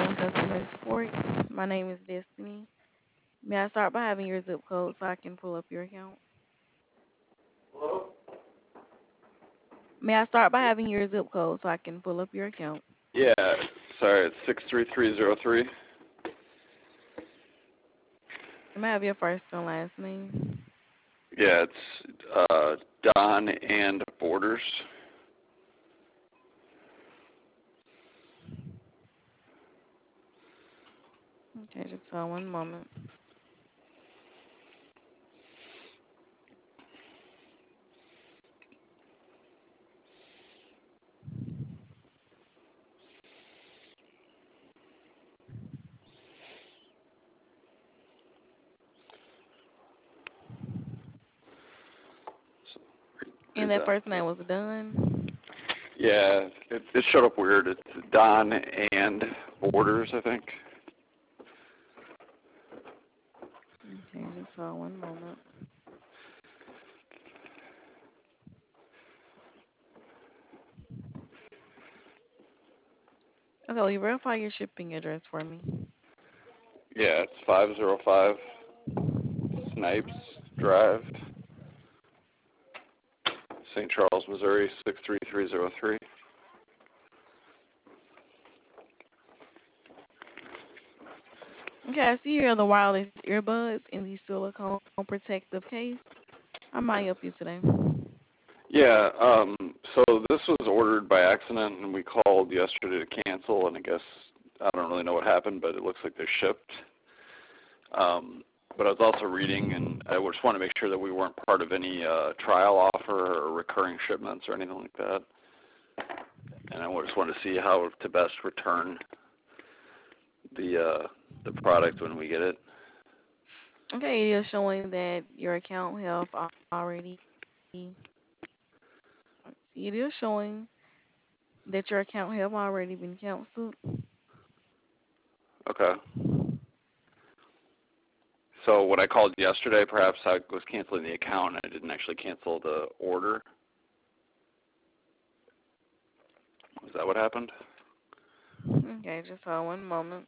One Customer Support. My name is Destiny. May I start by having your zip code so I can pull up your account? Hello? May I start by having your zip code so I can pull up your account? Yeah, sorry, it's 63303. May I have your first and last name? Yeah, it's Don and Borders. Okay, just hold one moment. So, And read that that. first name was Dunn. Yeah, it showed up weird. It's Don and Borders, I think. Okay, just hold one moment. Okay, will you verify your shipping address for me? Yeah, it's 505 Snipes Drive, St. Charles, Missouri, 63303. Okay, I see here the wireless earbuds in the silicone protective case. How may I help you today? Yeah, so this was ordered by accident, and we called yesterday to cancel, and I guess I don't really know what happened, but it looks like they're shipped. But I was also reading, and I just want to make sure that we weren't part of any trial offer or recurring shipments or anything like that. And I just wanted to see how to best return the product when we get it. Okay, it is showing that your account have already. It is showing that your account have already been canceled. Okay. So when I called yesterday, perhaps I was canceling the account and I didn't actually cancel the order. Is that what happened? Okay, just hold one moment.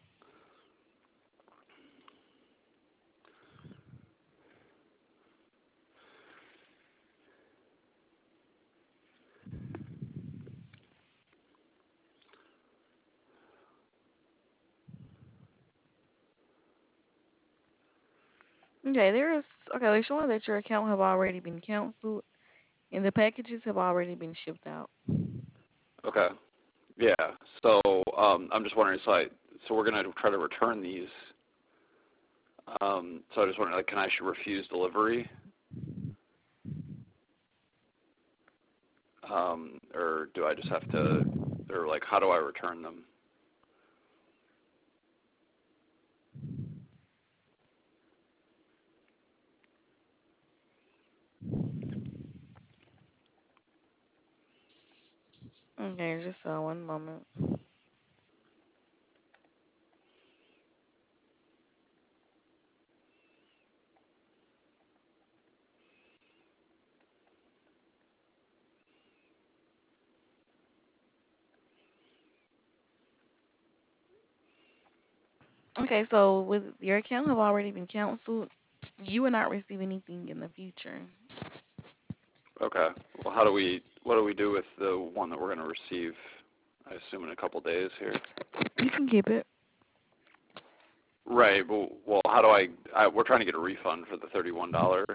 Okay, they're showing that your account have already been canceled and the packages have already been shipped out. Okay. Yeah. So I'm just wondering, so we're gonna try to return these. So I just wondering, like, can I actually refuse delivery, or do I just have to, or like, how do I return them? Okay, just one moment. Okay, so with your account have already been canceled, you will not receive anything in the future. Okay. Well, what do we do with the one that we're gonna receive? I assume in a couple days here. You can keep it. Right. Well, how do we're trying to get a refund for the $31.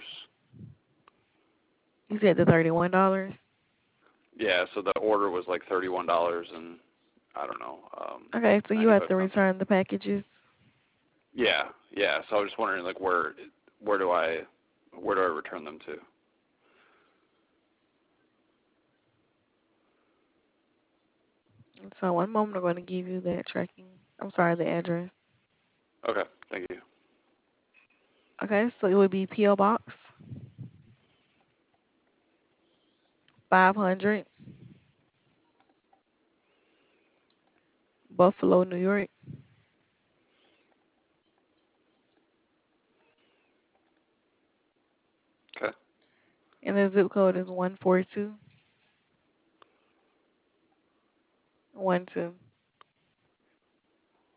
You said the $31. Yeah. So the order was like $31 and I don't know, Okay, so you have 95 to cents. return the packages. Yeah. Yeah. So I was just wondering, like, where do I where do I return them to? So one moment, I'm going to give you that tracking. I'm sorry, the address. Okay. Thank you. Okay, so it would be PO Box 500, Buffalo, New York, Okay. and the zip code is 14212.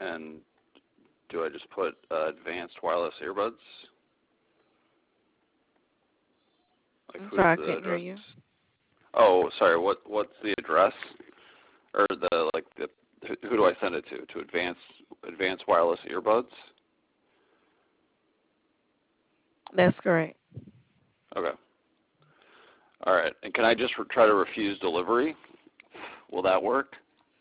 And do I just put advanced wireless earbuds? Like, I'm who's sorry, I the couldn't hear address? you. Oh, sorry. What's the address? Or who do I send it to? To advanced wireless earbuds? That's correct. Okay. All right. And can I just try to refuse delivery? Will that work?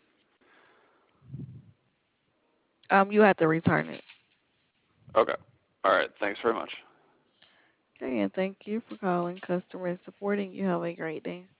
You have to return it. Okay. All right. Thanks very much. Okay, and thank you for calling customer support, and you have a great day.